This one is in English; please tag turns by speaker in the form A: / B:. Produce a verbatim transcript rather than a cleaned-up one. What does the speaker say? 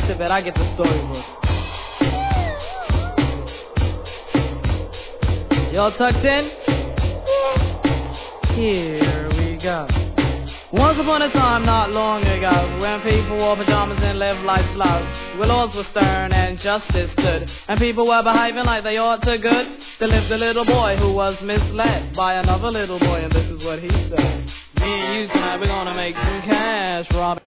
A: rest of it, I get the storybook. Y'all tucked in? Here we go. Once upon a time, not long ago, when people wore pajamas and lived life slow, where laws were stern and justice stood, and people were behaving like they ought to good, there lived a little boy who was misled by another little boy, and this is what he said. Me and you tonight, we're gonna make some cash, robbing